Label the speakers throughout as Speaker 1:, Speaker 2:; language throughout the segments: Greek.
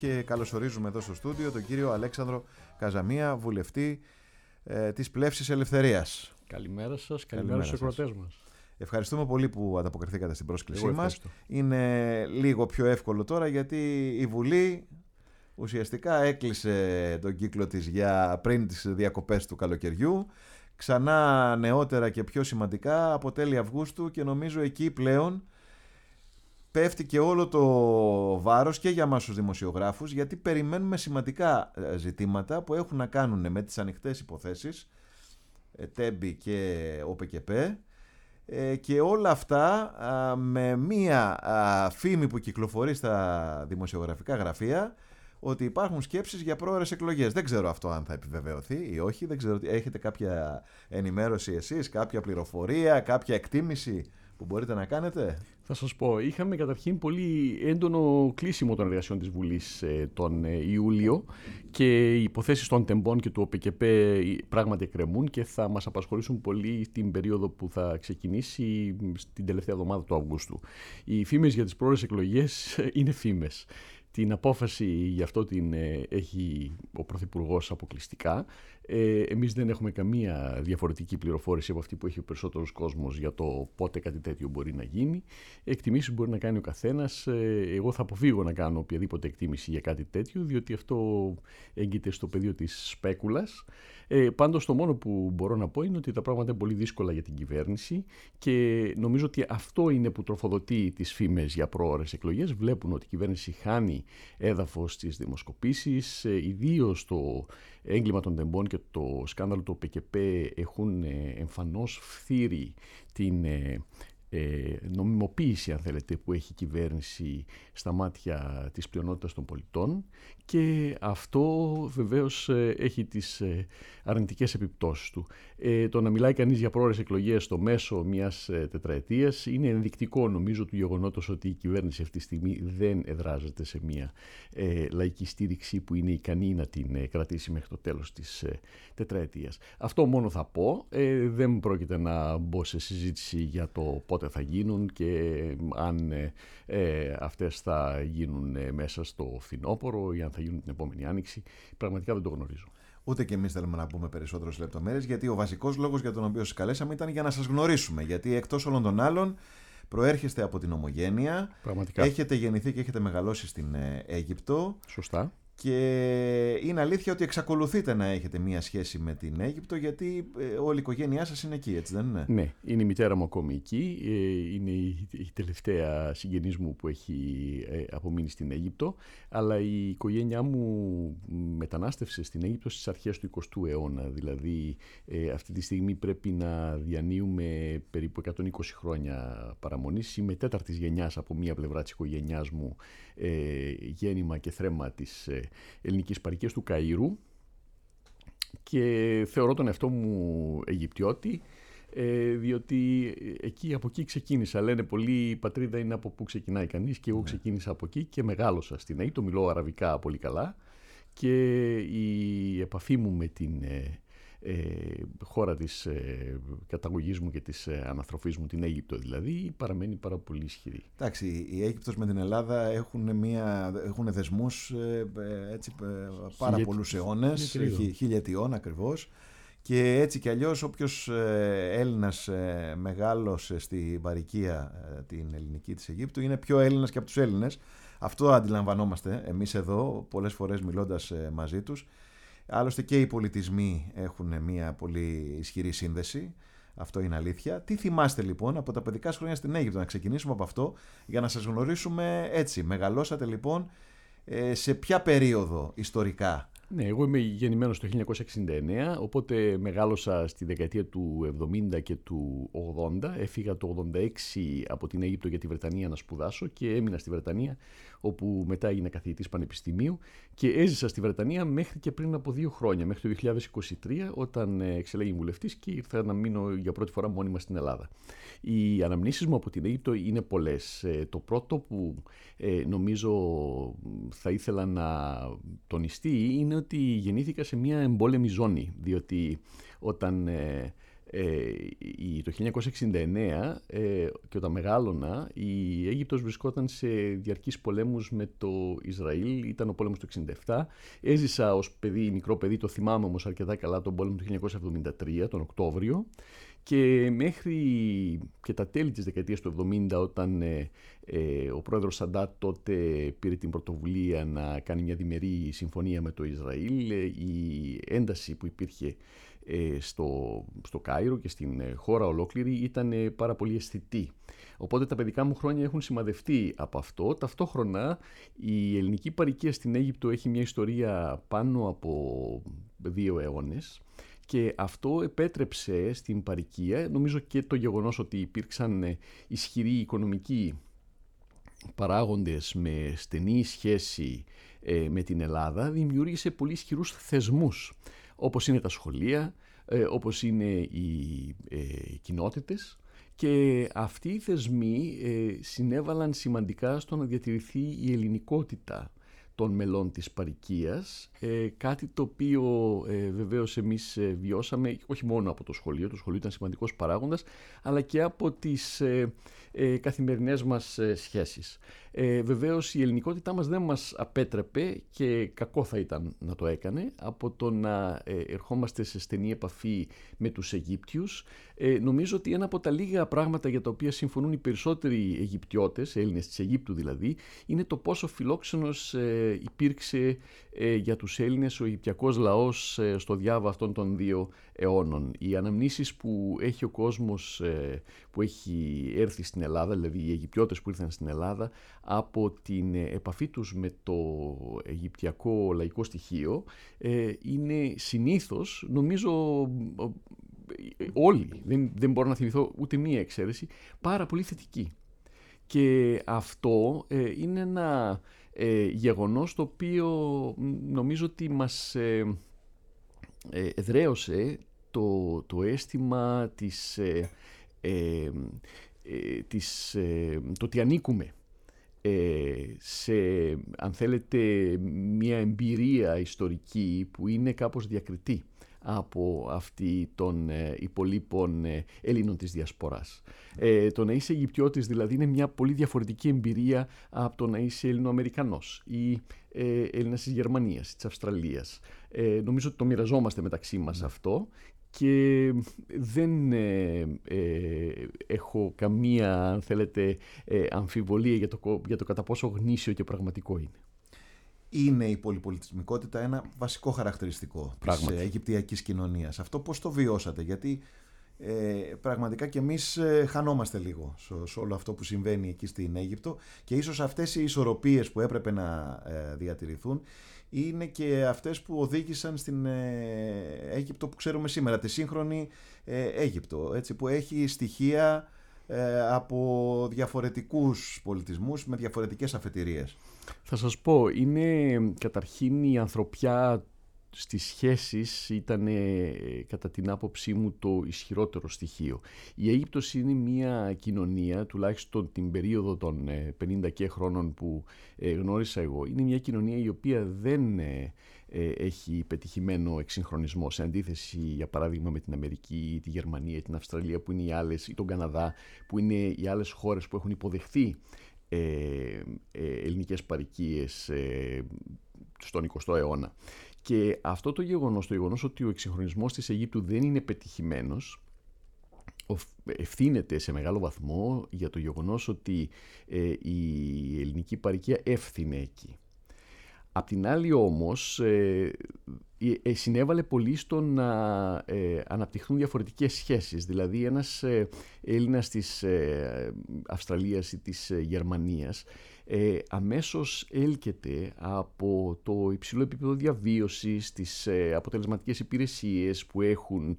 Speaker 1: Και καλωσορίζουμε εδώ στο στούντιο τον κύριο Αλέξανδρο Καζαμία, βουλευτή της Πλεύσης Ελευθερίας.
Speaker 2: Καλημέρα σας, καλημέρα στους ακροατές μας.
Speaker 1: Ευχαριστούμε πολύ που ανταποκριθήκατε στην πρόσκλησή μας. Είναι λίγο πιο εύκολο τώρα γιατί η Βουλή ουσιαστικά έκλεισε τον κύκλο της για πριν τις διακοπές του καλοκαιριού. Ξανά νεότερα και πιο σημαντικά από τέλη Αυγούστου, και νομίζω εκεί πλέον πέφτει και όλο το βάρος και για εμάς τους δημοσιογράφους, γιατί περιμένουμε σημαντικά ζητήματα που έχουν να κάνουν με τις ανοιχτές υποθέσεις ΤΕΜΠΗ και ΟΠΚΠ, και όλα αυτά με μία φήμη που κυκλοφορεί στα δημοσιογραφικά γραφεία ότι υπάρχουν σκέψεις για πρόωρες εκλογές. Δεν ξέρω αυτό αν θα επιβεβαιωθεί ή όχι. Δεν ξέρω, έχετε κάποια ενημέρωση εσείς, κάποια πληροφορία, κάποια εκτίμηση που μπορείτε να κάνετε?
Speaker 2: Θα σας πω, είχαμε καταρχήν πολύ έντονο κλείσιμο των εργασιών της Βουλής τον Ιούλιο και οι υποθέσεις των ΤΕΜΠών και του ΟΠΚΠ πράγματι εκκρεμούν και θα μας απασχολήσουν πολύ την περίοδο που θα ξεκινήσει στην τελευταία εβδομάδα του Αυγούστου. Οι φήμες για τις πρόωρες εκλογές είναι φήμες. Την απόφαση γι' αυτό την έχει ο Πρωθυπουργός αποκλειστικά. Εμείς δεν έχουμε καμία διαφορετική πληροφόρηση από αυτή που έχει ο περισσότερος κόσμος για το πότε κάτι τέτοιο μπορεί να γίνει. Εκτιμήσεις μπορεί να κάνει ο καθένας. Εγώ θα αποφύγω να κάνω οποιαδήποτε εκτίμηση για κάτι τέτοιο, διότι αυτό έγκυται στο πεδίο της σπέκουλας. Πάντως το μόνο που μπορώ να πω είναι ότι τα πράγματα είναι πολύ δύσκολα για την κυβέρνηση και νομίζω ότι αυτό είναι που τροφοδοτεί τις φήμες για πρόωρες εκλογές. Βλέπουν ότι η κυβέρνηση χάνει έδαφος στις δημοσκοπήσεις, ιδίως το έγκλημα των ΤΕΜΠών και το σκάνδαλο του ΟΠΚΠ έχουν εμφανώς φθείρει την νομιμοποίηση, αν θέλετε, που έχει η κυβέρνηση στα μάτια της πλειονότητας των πολιτών, και αυτό βεβαίως έχει τις αρνητικές επιπτώσεις του. Το να μιλάει κανείς για πρόωρες εκλογές στο μέσο μιας τετραετίας είναι ενδεικτικό, νομίζω, του γεγονότος ότι η κυβέρνηση αυτή τη στιγμή δεν εδράζεται σε μια λαϊκή στήριξη που είναι ικανή να την κρατήσει μέχρι το τέλος της τετραετίας. Αυτό μόνο θα πω. Δεν πρόκειται να μπω σε συζήτηση για το πότε θα γίνουν και αν αυτές θα γίνουν μέσα στο φθινόπωρο ή αν θα γίνουν την επόμενη άνοιξη. Πραγματικά δεν το γνωρίζω.
Speaker 1: Ούτε και εμείς θέλουμε να πούμε περισσότερες λεπτομέρειες, γιατί ο βασικός λόγος για τον οποίο σας καλέσαμε ήταν για να σας γνωρίσουμε. Γιατί εκτός όλων των άλλων, προέρχεστε από την Ομογένεια.
Speaker 2: Πραγματικά.
Speaker 1: Έχετε γεννηθεί και έχετε μεγαλώσει στην Αίγυπτο.
Speaker 2: Σωστά.
Speaker 1: Και είναι αλήθεια ότι εξακολουθείτε να έχετε μία σχέση με την Αίγυπτο, γιατί όλη η οικογένειά σας είναι εκεί, έτσι δεν είναι?
Speaker 2: Ναι, είναι η μητέρα μου ακόμη εκεί. Είναι η τελευταία συγγενής μου που έχει απομείνει στην Αίγυπτο. Αλλά η οικογένειά μου μετανάστευσε στην Αίγυπτο στις αρχές του 20ου αιώνα. Δηλαδή αυτή τη στιγμή πρέπει να διανύουμε περίπου 120 χρόνια παραμονής. Είμαι τέταρτης γενιάς από μία πλευρά της οικογένειάς μου, γέννημα και θρέμα της ελληνικής παροικίας του Καΐρου, και θεωρώ τον εαυτό μου Αιγυπτιώτη, διότι από εκεί ξεκίνησα. Λένε πολλοί η πατρίδα είναι από που ξεκινάει κανείς, και εγώ ξεκίνησα από εκεί και μεγάλωσα στην Αίγυπτο. Μιλώ αραβικά πολύ καλά και η επαφή μου με την χώρα της καταγωγής μου και της αναθροφής μου, την Αίγυπτο δηλαδή, παραμένει πάρα πολύ ισχυρή.
Speaker 1: Εντάξει, η Αίγυπτος με την Ελλάδα έχουν δεσμούς πάρα πολλούς αιώνες, χιλιετιών ακριβώς, και έτσι κι αλλιώς όποιος Έλληνας μεγάλωσε στη παροικία την ελληνική της Αιγύπτου είναι πιο Έλληνας και από τους Έλληνες. Αυτό αντιλαμβανόμαστε εμείς εδώ πολλές φορές μιλώντας μαζί τους. Άλλωστε και οι πολιτισμοί έχουν μια πολύ ισχυρή σύνδεση. Αυτό είναι αλήθεια. Τι θυμάστε λοιπόν από τα παιδικά χρόνια στην Αίγυπτο? Να ξεκινήσουμε από αυτό για να σας γνωρίσουμε έτσι. Μεγαλώσατε λοιπόν σε ποια περίοδο ιστορικά?
Speaker 2: Ναι, εγώ είμαι γεννημένος το 1969, οπότε μεγάλωσα στη δεκαετία του 70 και του 80. Έφυγα το 86 από την Αίγυπτο για τη Βρετανία να σπουδάσω και έμεινα στη Βρετανία, όπου μετά έγινα καθηγητής πανεπιστημίου, και έζησα στη Βρετανία μέχρι και πριν από 2 χρόνια, μέχρι το 2023, όταν εξελέγην βουλευτής και ήρθα να μείνω για πρώτη φορά μόνιμα στην Ελλάδα. Οι αναμνήσεις μου από την Αίγυπτο είναι πολλές. Το πρώτο που νομίζω θα ήθελα να τονιστεί είναι ότι γεννήθηκα σε μια εμπόλεμη ζώνη, διότι όταν Το 1969 και όταν μεγάλωνα, η Αίγυπτος βρισκόταν σε διαρκείς πολέμους με το Ισραήλ. Ήταν ο πόλεμος του 1967. Έζησα ως παιδί, μικρό παιδί, το θυμάμαι όμως αρκετά καλά, τον πόλεμο του 1973, τον Οκτώβριο. Και μέχρι και τα τέλη της δεκαετίας του 70, όταν ο πρόεδρος Σαντάτ τότε πήρε την πρωτοβουλία να κάνει μια διμερή συμφωνία με το Ισραήλ, η ένταση που υπήρχε στο Κάιρο και στην χώρα ολόκληρη ήταν πάρα πολύ αισθητή. Οπότε τα παιδικά μου χρόνια έχουν σημαδευτεί από αυτό. Ταυτόχρονα η ελληνική παροικία στην Αίγυπτο έχει μια ιστορία πάνω από 2 αιώνες. Και αυτό επέτρεψε στην παροικία, νομίζω και το γεγονός ότι υπήρξαν ισχυροί οικονομικοί παράγοντες με στενή σχέση με την Ελλάδα, δημιούργησε πολύ ισχυρούς θεσμούς, όπως είναι τα σχολεία, όπως είναι οι κοινότητες, και αυτοί οι θεσμοί συνέβαλαν σημαντικά στο να διατηρηθεί η ελληνικότητα των μελών της παροικίας, κάτι το οποίο βεβαίως εμείς βιώσαμε όχι μόνο από το σχολείο ήταν σημαντικός παράγοντας, αλλά και από τις καθημερινές μας σχέσεις. Βεβαίως η ελληνικότητά μας δεν μας απέτρεπε, και κακό θα ήταν να το έκανε, από το να ερχόμαστε σε στενή επαφή με τους Αιγύπτιους. Νομίζω ότι ένα από τα λίγα πράγματα για τα οποία συμφωνούν οι περισσότεροι Αιγυπτιώτες, Έλληνες της Αιγύπτου δηλαδή, είναι το πόσο φιλόξενος υπήρξε για τους Έλληνες ο Αιγυπτιακός λαός στο διάβα αυτών των 2 αιώνων. Οι αναμνήσεις που έχει ο κόσμος που έχει έρθει στην Ελλάδα, δηλαδή οι Αιγυπτιώτες που ήρθαν στην Ελλάδα, από την επαφή τους με το αιγυπτιακό λαϊκό στοιχείο, είναι συνήθως, νομίζω όλοι, δεν μπορώ να θυμηθώ ούτε μία εξαίρεση, πάρα πολύ θετική. Και αυτό είναι ένα γεγονός το οποίο νομίζω ότι μας εδραίωσε το αίσθημα το ότι ανήκουμε σε, αν θέλετε, μια εμπειρία ιστορική που είναι κάπως διακριτή από αυτή των υπολείπων Ελλήνων της Διασποράς. Το να είσαι Αιγυπτιώτης δηλαδή είναι μια πολύ διαφορετική εμπειρία από το να είσαι Ελληνοαμερικανός ή Έλληνας της Γερμανίας, της Αυστραλίας. Νομίζω ότι το μοιραζόμαστε μεταξύ μας αυτό, και δεν έχω καμία, αν θέλετε, αμφιβολία για το κατά πόσο γνήσιο και πραγματικό είναι.
Speaker 1: Είναι η πολυπολιτισμικότητα ένα βασικό χαρακτηριστικό της αιγυπτιακής κοινωνίας. Αυτό πώς το βιώσατε? Γιατί πραγματικά και εμείς χανόμαστε λίγο σε όλο αυτό που συμβαίνει εκεί στην Αίγυπτο, και ίσως αυτές οι ισορροπίες που έπρεπε να διατηρηθούν είναι και αυτές που οδήγησαν στην Αίγυπτο που ξέρουμε σήμερα, τη σύγχρονη Αίγυπτο, έτσι, που έχει στοιχεία από διαφορετικούς πολιτισμούς με διαφορετικές αφετηρίες.
Speaker 2: Θα σας πω, είναι καταρχήν η ανθρωπιά στις σχέσεις ήταν κατά την άποψή μου το ισχυρότερο στοιχείο. Η Αίγυπτος είναι μια κοινωνία, τουλάχιστον την περίοδο των 50 και χρόνων που γνώρισα εγώ, είναι μια κοινωνία η οποία δεν έχει πετυχημένο εξυγχρονισμό, σε αντίθεση για παράδειγμα με την Αμερική, τη Γερμανία, την Αυστραλία που είναι οι άλλες, ή τον Καναδά που είναι οι άλλες χώρες που έχουν υποδεχθεί ελληνικές παροικίες στον 20ο αιώνα. Και αυτό το γεγονός ότι ο εξυγχρονισμός της Αιγύπτου δεν είναι πετυχημένος, ευθύνεται σε μεγάλο βαθμό για το γεγονός ότι η ελληνική παροικία έφθινε εκεί. Απ' την άλλη όμως συνέβαλε πολύ στο να αναπτυχθούν διαφορετικές σχέσεις. Δηλαδή ένας Έλληνας της Αυστραλίας ή της Γερμανίας αμέσως έλκεται από το υψηλό επίπεδο διαβίωσης, τις αποτελεσματικές υπηρεσίες που έχουν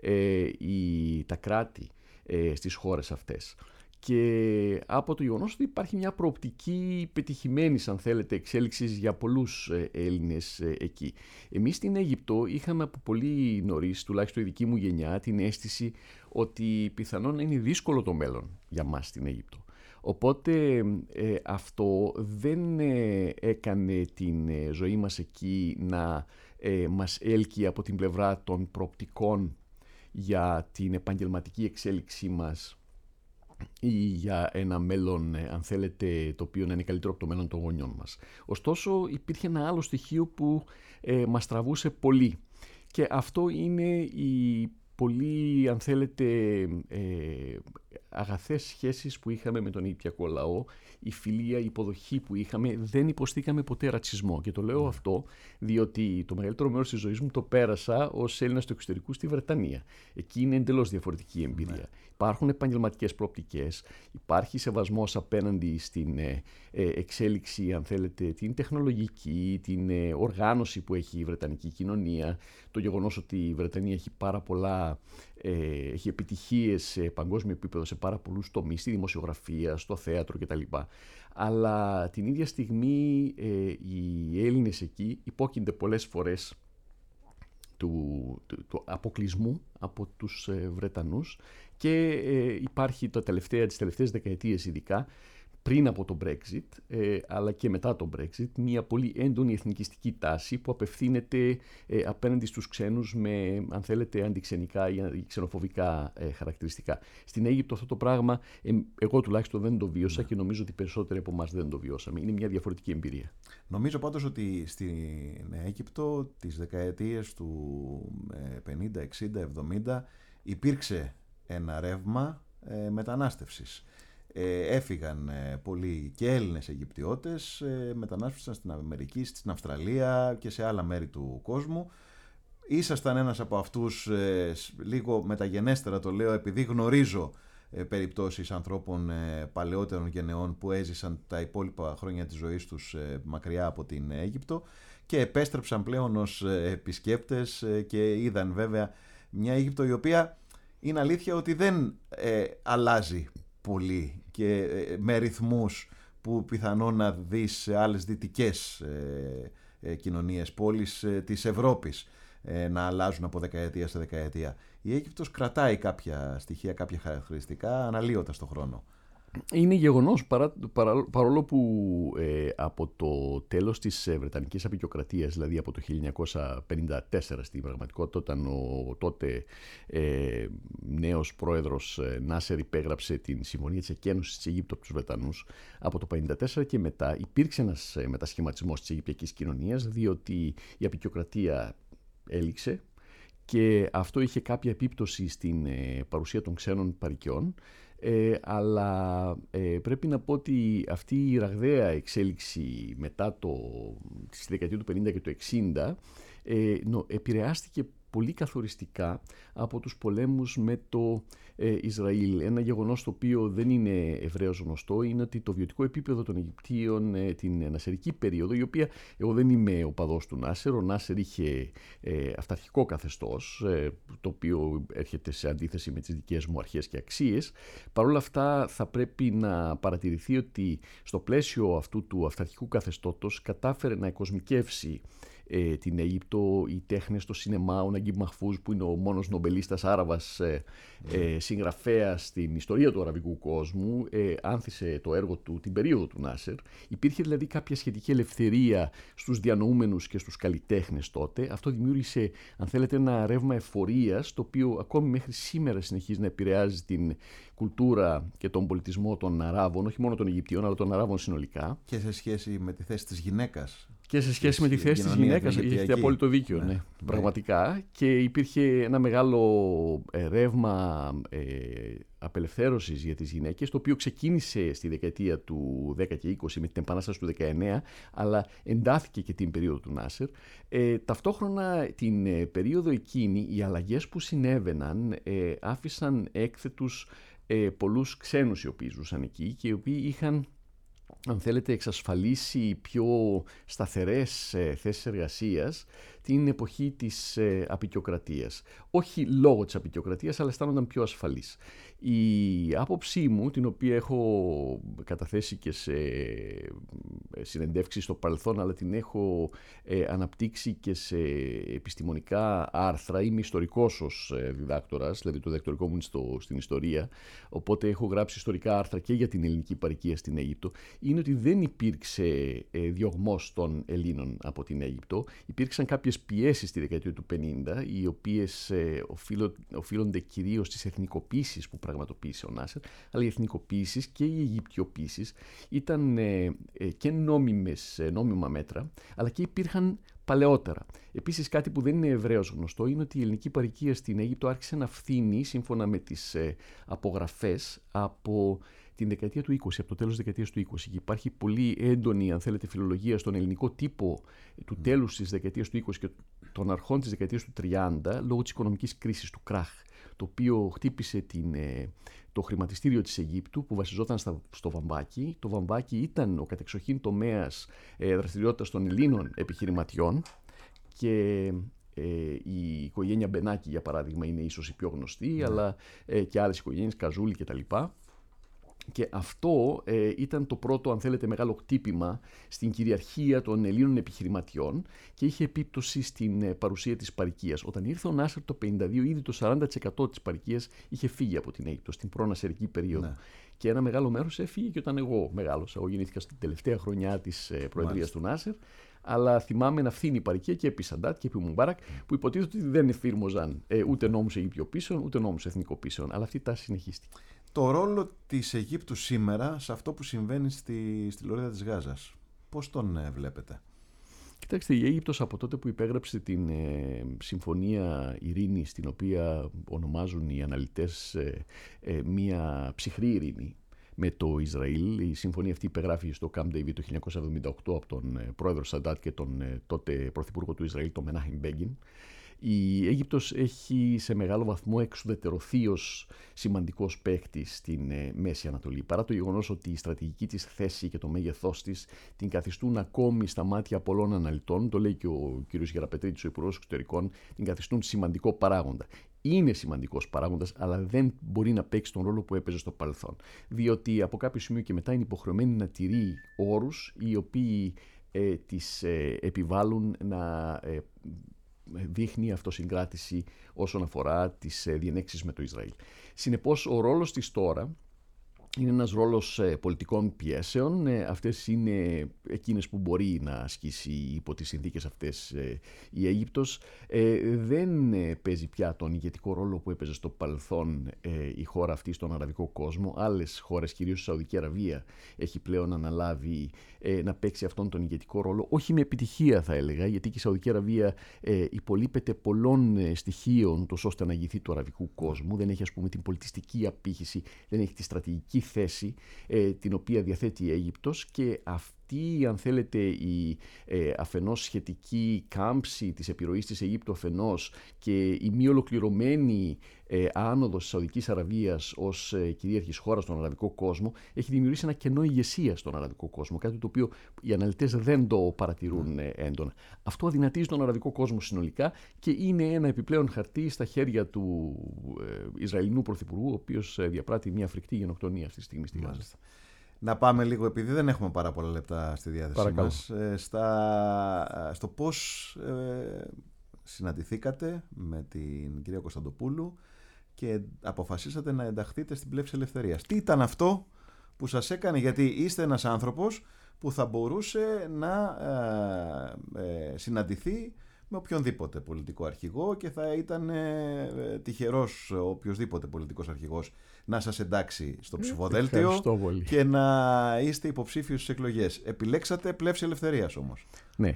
Speaker 2: τα κράτη στις χώρες αυτές. Και από το γεγονός ότι υπάρχει μια προοπτική πετυχημένης, αν θέλετε, εξέλιξης για πολλούς Έλληνες εκεί. Εμείς στην Αίγυπτο είχαμε από πολύ νωρίς, τουλάχιστον η δική μου γενιά, την αίσθηση ότι πιθανόν είναι δύσκολο το μέλλον για μας στην Αίγυπτο. Οπότε αυτό δεν έκανε την ζωή μας εκεί να μας έλκει από την πλευρά των προοπτικών για την επαγγελματική εξέλιξή μας ή για ένα μέλλον, αν θέλετε, το οποίο να είναι καλύτερο από το μέλλον των γονιών μας. Ωστόσο, υπήρχε ένα άλλο στοιχείο που μας τραβούσε πολύ, και αυτό είναι η πολύ, αν θέλετε, αγαθές σχέσεις που είχαμε με τον Αιγυπτιακό λαό, η φιλία, η υποδοχή που είχαμε. Δεν υποστήκαμε ποτέ ρατσισμό, και το λέω αυτό διότι το μεγαλύτερο μέρος της ζωής μου το πέρασα ως Έλληνας του εξωτερικού στη Βρετανία. Εκεί είναι εντελώς διαφορετική εμπειρία. Υπάρχουν επαγγελματικές προοπτικές, υπάρχει σεβασμός απέναντι στην εξέλιξη, αν θέλετε, την τεχνολογική, την οργάνωση που έχει η Βρετανική κοινωνία, το γεγονός ότι η Βρετανία έχει πάρα πολλά, έχει επιτυχίες σε παγκόσμιο επίπεδο σε πάρα πολλούς τομείς, στη δημοσιογραφία, στο θέατρο κτλ. Αλλά την ίδια στιγμή οι Έλληνες εκεί υπόκεινται πολλές φορές του αποκλεισμού από τους Βρετανούς, και υπάρχει τις τελευταίες δεκαετίες ειδικά, πριν από το Brexit, αλλά και μετά το Brexit, μια πολύ έντονη εθνικιστική τάση που απευθύνεται απέναντι στους ξένους με, αν θέλετε, αντιξενικά ή ξενοφοβικά χαρακτηριστικά. Στην Αίγυπτο αυτό το πράγμα, εγώ τουλάχιστον δεν το βίωσα, και νομίζω ότι περισσότεροι από εμάς δεν το βιώσαμε. Είναι μια διαφορετική εμπειρία.
Speaker 1: Νομίζω πάντως ότι στην Αίγυπτο τις δεκαετίες του 50, 60, 70 υπήρξε ένα ρεύμα μετανάστευσης. Έφυγαν πολλοί και Έλληνες Αιγυπτιώτες, μετανάστευσαν στην Αμερική, στην Αυστραλία και σε άλλα μέρη του κόσμου. Ήσασταν ένας από αυτούς, λίγο μεταγενέστερα το λέω, επειδή γνωρίζω περιπτώσεις ανθρώπων παλαιότερων γενεών που έζησαν τα υπόλοιπα χρόνια της ζωής τους μακριά από την Αίγυπτο και επέστρεψαν πλέον ως επισκέπτες και είδαν βέβαια μια Αίγυπτο η οποία είναι αλήθεια ότι δεν αλλάζει πολύ και με ρυθμούς που πιθανόν να δεις σε άλλες δυτικές κοινωνίες, πόλεις της Ευρώπης να αλλάζουν από δεκαετία σε δεκαετία. Η Αίγυπτος κρατάει κάποια στοιχεία, κάποια χαρακτηριστικά αναλύοντας τον χρόνο.
Speaker 2: Είναι γεγονός, παρόλο που από το τέλος της Βρετανικής Αποικιοκρατίας, δηλαδή από το 1954 στην πραγματικότητα, όταν ο τότε νέος πρόεδρος Νάσερ υπέγραψε την Συμφωνία της Εκένωσης της Αιγύπτου από τους Βρετανούς, από το 1954 και μετά υπήρξε ένας μετασχηματισμός της Αιγυπτιακής κοινωνίας, διότι η αποικιοκρατία έληξε και αυτό είχε κάποια επίπτωση στην παρουσία των ξένων παροικιών. Αλλά πρέπει να πω ότι αυτή η ραγδαία εξέλιξη μετά στη δεκαετία του 50 και του 60 επηρεάστηκε πολύ καθοριστικά από τους πολέμους με το Ισραήλ. Ένα γεγονός το οποίο δεν είναι ευρέως γνωστό είναι ότι το βιωτικό επίπεδο των Αιγυπτίων την νασερική περίοδο, η οποία εγώ δεν είμαι οπαδός του Νάσερ, ο Νάσερ είχε αυταρχικό καθεστώς, το οποίο έρχεται σε αντίθεση με τις δικές μου αρχές και αξίες. Παρ' όλα αυτά θα πρέπει να παρατηρηθεί ότι στο πλαίσιο αυτού του αυταρχικού καθεστώτος κατάφερε να εκοσμικεύσει την Αίγυπτο, οι τέχνες, το σινεμά, ο Ναγκίμπ Μαχφούζ που είναι ο μόνος νομπελίστας Άραβας συγγραφέας στην ιστορία του αραβικού κόσμου, άνθησε το έργο του την περίοδο του Νάσερ. Υπήρχε δηλαδή κάποια σχετική ελευθερία στους διανοούμενους και στους καλλιτέχνες τότε. Αυτό δημιούργησε, αν θέλετε, ένα ρεύμα εφορίας, το οποίο ακόμη μέχρι σήμερα συνεχίζει να επηρεάζει την κουλτούρα και τον πολιτισμό των Αράβων, όχι μόνο των Αιγυπτιών, αλλά των Αράβων συνολικά.
Speaker 1: Και σε σχέση με τη θέση της γυναίκας.
Speaker 2: Και σε σχέση με τη θέση της γυναίκας, έχετε απόλυτο δίκιο, ναι, πραγματικά. Και υπήρχε ένα μεγάλο ρεύμα απελευθέρωσης για τις γυναίκες, το οποίο ξεκίνησε στη δεκαετία του 10 και 20 με την επανάσταση του 19, αλλά εντάθηκε και την περίοδο του Νάσερ. Ταυτόχρονα την περίοδο εκείνη οι αλλαγές που συνέβαιναν άφησαν έκθετους πολλούς ξένους οι οποίοι ζούσαν εκεί και οι οποίοι είχαν, αν θέλετε, εξασφαλίσει πιο σταθερές θέσεις εργασίας την εποχή της αποικιοκρατίας. Όχι λόγω της αποικιοκρατίας, αλλά αισθάνονταν πιο ασφαλείς. Η άποψή μου, την οποία έχω καταθέσει και σε συνεντεύξεις στο παρελθόν, αλλά την έχω αναπτύξει και σε επιστημονικά άρθρα. Είμαι ιστορικός ως διδάκτορας, δηλαδή το διδακτορικό μου είναι στην ιστορία, οπότε έχω γράψει ιστορικά άρθρα και για την ελληνική παροικία στην Αίγυπτο. είναι ότι δεν υπήρξε διωγμός των Ελλήνων από την Αίγυπτο. Υπήρξαν κάποιες πιέσεις στη δεκαετία του 50, οι οποίες οφείλονται κυρίως στις εθνικοποίησεις που πραγματοποίησε ο Νάσερ, αλλά οι εθνικοποίησεις και οι Αιγυπτιοποίησεις ήταν και νόμιμα μέτρα, αλλά και υπήρχαν παλαιότερα. Επίσης, κάτι που δεν είναι ευρέως γνωστό είναι ότι η ελληνική παροικία στην Αίγυπτο άρχισε να φθήνει, σύμφωνα με τις απογραφές, από την δεκαετία του 20, από το τέλος της δεκαετίας του 20. Και υπάρχει πολύ έντονη, αν θέλετε, φιλολογία στον ελληνικό τύπο του τέλους της δεκαετίας του 20 και των αρχών της δεκαετίας του 30, λόγω της οικονομικής κρίσης, του κράχ, το οποίο χτύπησε το χρηματιστήριο της Αιγύπτου, που βασιζόταν στο βαμβάκι. Το βαμβάκι ήταν ο κατεξοχήν τομέας δραστηριότητας των Ελλήνων επιχειρηματιών και η οικογένεια Μπενάκη, για παράδειγμα, είναι ίσως η πιο γνωστή, αλλά και άλλες οικογένειες, Καζούλη κτλ. Και αυτό ήταν το πρώτο, αν θέλετε, μεγάλο χτύπημα στην κυριαρχία των Ελλήνων επιχειρηματιών και είχε επίπτωση στην παρουσία της παροικίας. Όταν ήρθε ο Νάσερ το 1952, ήδη το 40% της παροικίας είχε φύγει από την Αίγυπτο στην προνασερική περίοδο. Ναι. Και ένα μεγάλο μέρος έφυγε και όταν εγώ μεγάλωσα. Εγώ γεννήθηκα στην τελευταία χρονιά της προεδρίας του Νάσερ. Αλλά θυμάμαι να φθήνει η παροικία και επί Σαντάτ και επί Μουμπάρακ, που υποτίθεται ότι δεν εφήρμοζαν ούτε νόμους Αιγυπτιοποίησεων ούτε νόμους εθνικοποίησεων. Αλλά αυτή η τάση συνεχίστηκε.
Speaker 1: Το ρόλο της Αιγύπτου σήμερα σε αυτό που συμβαίνει στη Λωρίδα της Γάζας, πώς τον βλέπετε?
Speaker 2: Κοιτάξτε, η Αίγυπτος από τότε που υπέγραψε την Συμφωνία Ειρήνης, την οποία ονομάζουν οι αναλυτές μια ψυχρή ειρήνη με το Ισραήλ. Η συμφωνία αυτή υπεγράφηκε στο Camp David το 1978 από τον πρόεδρο Σαντάτ και τον τότε πρωθυπουργό του Ισραήλ, τον Μενάχεμ Μπέγκιν. Η Αίγυπτος έχει σε μεγάλο βαθμό εξουδετερωθεί ως σημαντικός παίκτης στην Μέση Ανατολή. Παρά το γεγονός ότι η στρατηγική της θέση και το μέγεθός της την καθιστούν ακόμη στα μάτια πολλών αναλυτών, το λέει και ο κ. Γεραπετρίτης, ο Υπουργός Εξωτερικών, την καθιστούν σημαντικό παράγοντα. Είναι σημαντικός παράγοντας, αλλά δεν μπορεί να παίξει τον ρόλο που έπαιζε στο παρελθόν. Διότι από κάποιο σημείο και μετά είναι υποχρεωμένη να τηρεί όρους οι οποίοι της επιβάλλουν να δείχνει αυτοσυγκράτηση όσον αφορά τις διενέξεις με το Ισραήλ. Συνεπώς, ο ρόλος της τώρα είναι ένας ρόλος πολιτικών πιέσεων. Αυτές είναι εκείνες που μπορεί να ασκήσει υπό τις συνθήκες αυτές η Αίγυπτος. Δεν παίζει πια τον ηγετικό ρόλο που έπαιζε στο παρελθόν η χώρα αυτή στον αραβικό κόσμο. Άλλες χώρες, κυρίως η Σαουδική Αραβία, έχει πλέον αναλάβει να παίξει αυτόν τον ηγετικό ρόλο. Όχι με επιτυχία, θα έλεγα, γιατί και η Σαουδική Αραβία υπολείπεται πολλών στοιχείων τόσο ώστε να ηγηθεί του αραβικού κόσμου. Δεν έχει, ας πούμε, την πολιτιστική απήχηση, δεν έχει τη στρατηγική θέση την οποία διαθέτει η Αίγυπτος, και αυτή, αν θέλετε, η αφενός σχετική κάμψη της επιρροής της Αιγύπτου αφενός και η μη ολοκληρωμένη άνοδος της Σαουδικής Αραβίας ως κυρίαρχης χώρας στον αραβικό κόσμο έχει δημιουργήσει ένα κενό ηγεσίας στον αραβικό κόσμο, κάτι το οποίο οι αναλυτές δεν το παρατηρούν έντονα. Αυτό αδυνατίζει τον αραβικό κόσμο συνολικά και είναι ένα επιπλέον χαρτί στα χέρια του Ισραηλινού Πρωθυπουργού, ο οποίος διαπράττει μια φρικτή γενοκτονία αυτή τη στιγμή στη Γάζα.
Speaker 1: Να πάμε λίγο, επειδή δεν έχουμε πάρα πολλά λεπτά στη διάθεσή μας, στο πώς συναντηθήκατε με την κυρία Κωνσταντοπούλου και αποφασίσατε να ενταχθείτε στην Πλεύση Ελευθερίας. Τι ήταν αυτό που σας έκανε, γιατί είστε ένας άνθρωπος που θα μπορούσε να συναντηθεί με οποιονδήποτε πολιτικό αρχηγό και θα ήταν τυχερός οποιοσδήποτε πολιτικός αρχηγός να σας εντάξει στο ψηφοδέλτιο και να είστε υποψήφιος στις εκλογές. Επιλέξατε Πλεύση Ελευθερίας όμως.
Speaker 2: Ναι.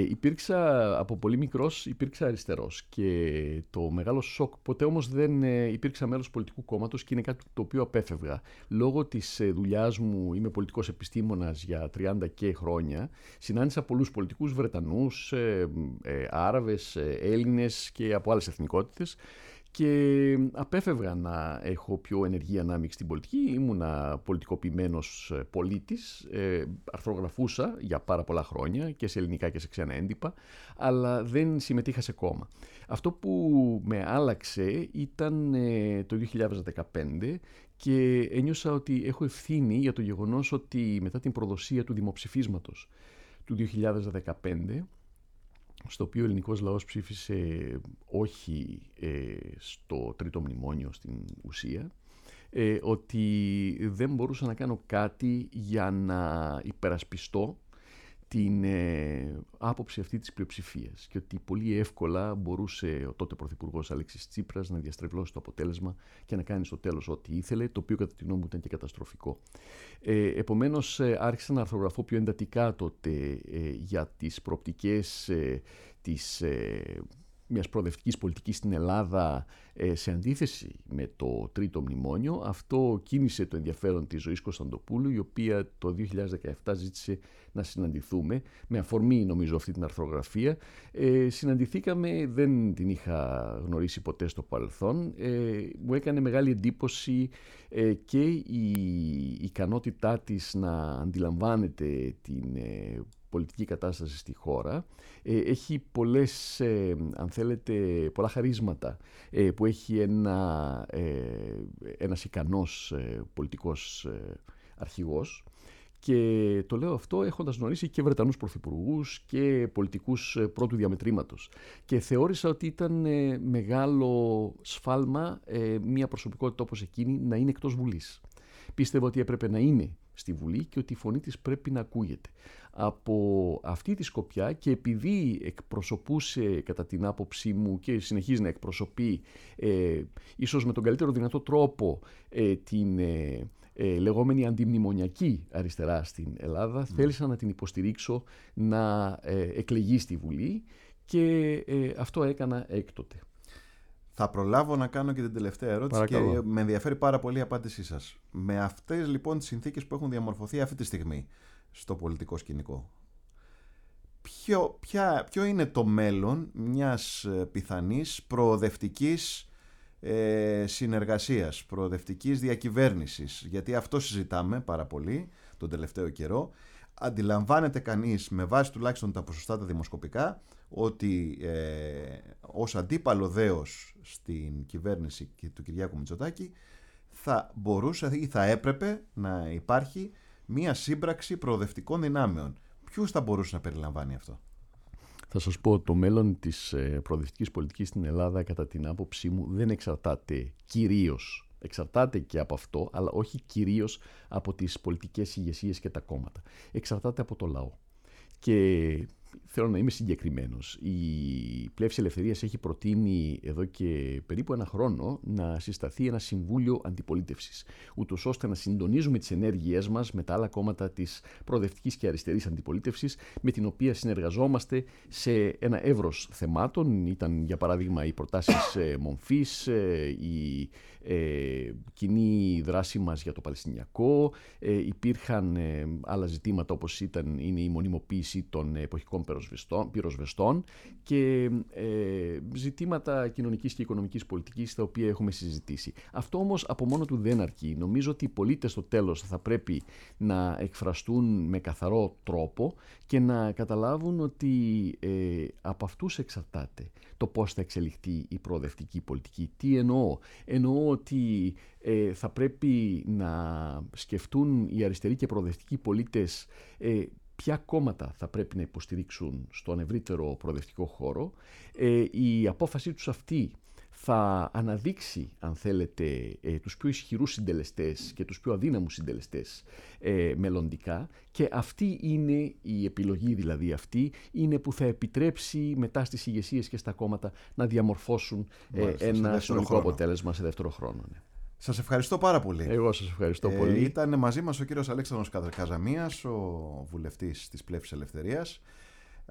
Speaker 2: Από πολύ μικρός υπήρξα αριστερός και το μεγάλο σοκ, ποτέ όμως δεν υπήρξα μέλος πολιτικού κόμματος και είναι κάτι το οποίο απέφευγα. Λόγω της δουλειάς μου, είμαι πολιτικός επιστήμονας για 30 και χρόνια, συνάντησα πολλούς πολιτικούς, Βρετανούς, Άραβες, Έλληνες και από άλλες εθνικότητες, και απέφευγα να έχω πιο ενεργή ανάμειξη στην πολιτική. Ήμουνα πολιτικοποιημένος πολίτης, αρθρογραφούσα για πάρα πολλά χρόνια και σε ελληνικά και σε ξένα έντυπα, αλλά δεν συμμετείχα σε κόμμα. Αυτό που με άλλαξε ήταν το 2015 και ένιωσα ότι έχω ευθύνη για το γεγονός ότι μετά την προδοσία του δημοψηφίσματος του 2015, στο οποίο ο ελληνικός λαός ψήφισε όχι στο τρίτο μνημόνιο στην ουσία, ότι δεν μπορούσα να κάνω κάτι για να υπερασπιστώ την άποψη αυτή της πλειοψηφίας και ότι πολύ εύκολα μπορούσε ο τότε Πρωθυπουργός Αλέξης Τσίπρας να διαστρεβλώσει το αποτέλεσμα και να κάνει στο τέλος ό,τι ήθελε, το οποίο κατά τη γνώμη μου ήταν και καταστροφικό. Επομένως άρχισα να αρθρογραφώ πιο εντατικά τότε για τις προοπτικές της μιας προοδευτικής πολιτικής στην Ελλάδα σε αντίθεση με το τρίτο μνημόνιο. Αυτό κίνησε το ενδιαφέρον της Ζωής Κωνσταντοπούλου, η οποία το 2017 ζήτησε να συναντηθούμε με αφορμή νομίζω αυτή την αρθρογραφία. Συναντηθήκαμε, δεν την είχα γνωρίσει ποτέ στο παρελθόν. Μου έκανε μεγάλη εντύπωση και η ικανότητά της να αντιλαμβάνεται την πολιτική κατάσταση στη χώρα. Έχει πολλές, αν θέλετε, πολλά χαρίσματα που έχει ένας ικανός πολιτικός αρχηγός. Και το λέω αυτό έχοντας γνωρίσει και Βρετανούς πρωθυπουργούς και πολιτικούς πρώτου διαμετρήματος. Και θεώρησα ότι ήταν μεγάλο σφάλμα μια προσωπικότητα όπως εκείνη να είναι εκτός Βουλής. Πίστευα ότι έπρεπε να είναι στη Βουλή και ότι η φωνή της πρέπει να ακούγεται. Από αυτή τη σκοπιά και επειδή εκπροσωπούσε κατά την άποψή μου και συνεχίζει να εκπροσωπεί ίσως με τον καλύτερο δυνατό τρόπο την λεγόμενη αντιμνημονιακή αριστερά στην Ελλάδα, θέλησα να την υποστηρίξω να εκλεγεί στη Βουλή και αυτό έκανα έκτοτε.
Speaker 1: Θα προλάβω να κάνω και την τελευταία ερώτηση.
Speaker 2: Παρακαλώ.
Speaker 1: Και με ενδιαφέρει πάρα πολύ η απάντησή σας. Με αυτές λοιπόν τις συνθήκες που έχουν διαμορφωθεί αυτή τη στιγμή στο πολιτικό σκηνικό, ποιο είναι το μέλλον μιας πιθανής προοδευτικής συνεργασίας, προοδευτικής διακυβέρνησης? Γιατί αυτό συζητάμε πάρα πολύ τον τελευταίο καιρό. Αντιλαμβάνεται κανείς με βάση τουλάχιστον τα ποσοστά τα δημοσκοπικά ότι ως αντίπαλο δέος στην κυβέρνηση του Κυριάκου Μητσοτάκη θα μπορούσε ή θα έπρεπε να υπάρχει μία σύμπραξη προοδευτικών δυνάμεων. Ποιους θα μπορούσε να περιλαμβάνει αυτό?
Speaker 2: Θα σας πω, το μέλλον της προοδευτικής πολιτικής στην Ελλάδα κατά την άποψή μου δεν εξαρτάται κυρίως, εξαρτάται και από αυτό, αλλά όχι κυρίως από τις πολιτικές ηγεσίες και τα κόμματα. Εξαρτάται από το λαό. Και θέλω να είμαι συγκεκριμένος. Η Πλεύση Ελευθερίας έχει προτείνει εδώ και περίπου ένα χρόνο να συσταθεί ένα συμβούλιο αντιπολίτευσης, ούτως ώστε να συντονίζουμε τις ενέργειές μας με τα άλλα κόμματα της προοδευτικής και αριστερής αντιπολίτευσης, με την οποία συνεργαζόμαστε σε ένα εύρος θεμάτων. Ήταν για παράδειγμα οι προτάσεις μομφής, η κοινή δράση μας για το Παλαιστινιακό, υπήρχαν άλλα ζητήματα όπως είναι η μονιμοποίηση των εποχικών πυροσβεστών και ζητήματα κοινωνικής και οικονομικής πολιτικής τα οποία έχουμε συζητήσει. Αυτό όμως από μόνο του δεν αρκεί. Νομίζω ότι οι πολίτες στο τέλος θα πρέπει να εκφραστούν με καθαρό τρόπο και να καταλάβουν ότι από αυτούς εξαρτάται το πώς θα εξελιχθεί η προοδευτική πολιτική. Τι εννοώ? Εννοώ ότι θα πρέπει να σκεφτούν οι αριστεροί και προοδευτικοί πολίτες ποια κόμματα θα πρέπει να υποστηρίξουν στον ευρύτερο προοδευτικό χώρο. Η απόφασή τους αυτή θα αναδείξει, αν θέλετε, τους πιο ισχυρούς συντελεστές και τους πιο αδύναμους συντελεστές μελλοντικά, και αυτή είναι η επιλογή, δηλαδή αυτή είναι που θα επιτρέψει μετά στις ηγεσίες και στα κόμματα να διαμορφώσουν ένα συνολικό αποτέλεσμα σε δεύτερο χρόνο. Ναι.
Speaker 1: Σας ευχαριστώ πάρα πολύ.
Speaker 2: Εγώ σας ευχαριστώ πολύ.
Speaker 1: Ήταν μαζί μας ο κύριος Αλέξανδρος Καζαμίας, ο βουλευτής της Πλεύσης Ελευθερίας.